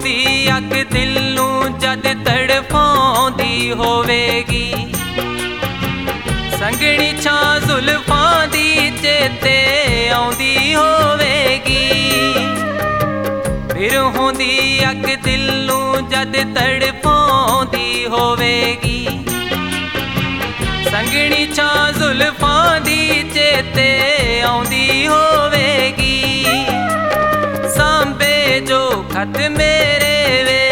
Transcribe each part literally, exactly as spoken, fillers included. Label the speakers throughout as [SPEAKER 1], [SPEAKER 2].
[SPEAKER 1] होंदी अग दिल नू जद तड़फाउंदी होवेगी। संगनी छां जुल्फां दी चेते आउंदी होवेगी। फिर होंदी अग दिल नू जद तड़फाउंदी होवेगी। संगनी छां जुल्फां दी चेते आउंदी होवेगी। सांबे जो खत मेरे वे,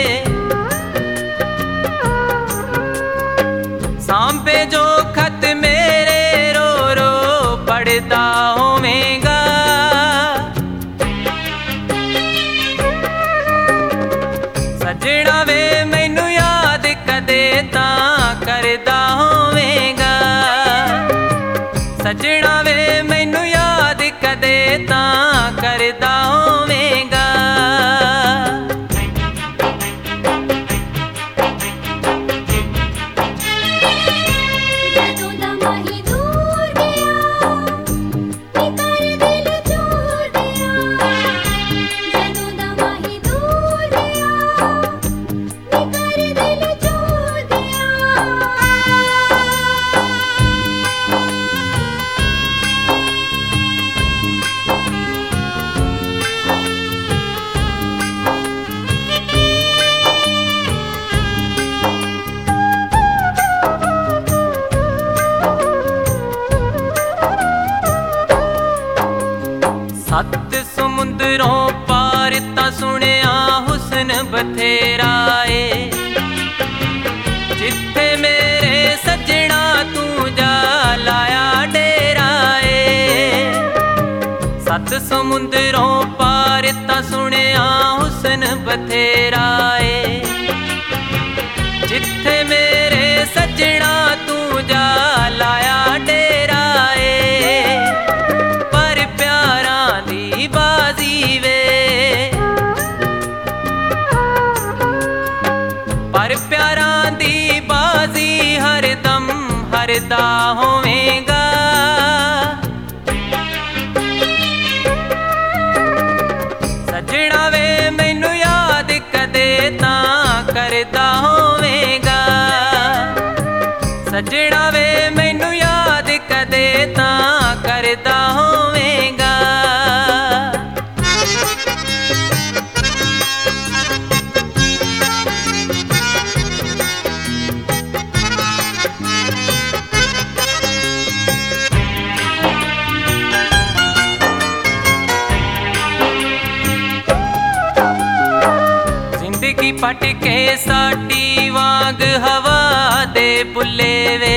[SPEAKER 1] सांबे जो खत मेरे रो रो पढ़दा होवेगा। सजना वे मैनू याद कदे तां करदा होवेगा। सजना वे मैनू याद कदे तां करदा होवेगा। सत समुंदरों पार तां सुनिया हुस्न बथेरा ए। जिथे मेरे सजना तू जा लाया डेरा ए। सत समुंदरों पार तां सुनिया हुस्न बथेरा ए। जिथे मेरे सजना तू जा लाया डेरा ए। पर प्यारा दी बाजी वे, पर प्यारा दी बाजी हरदम हरदा होवेगा। सजना वे मैनू याद कदे तां करदा होवेगा। सजना वे मैनू याद कदे तां करदा होवेगा। जिंदगी पट के साटी वांग हवा दे बुले वे।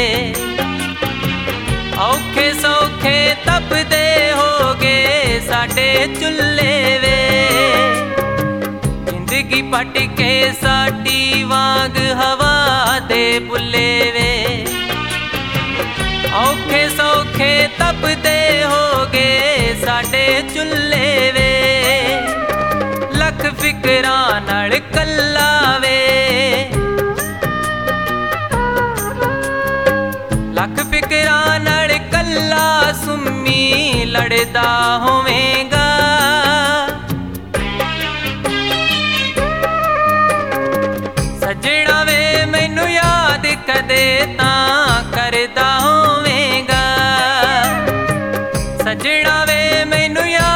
[SPEAKER 1] औखे सौखे तपदे होगे साडे चुल्ले वे। जिंदगी पट के साटी वांग हवा दे बुले वे। औखे सौखे तपदे होगे साडे चुल्ले वे। लख फिकरां नाल कल्ला वे, लख फिकरां नाल कल्ला सुम्मी लड़दा होवेगा। सजना वे मैनू याद कदे तां करदा होवेगा। सजना वे मैनू याद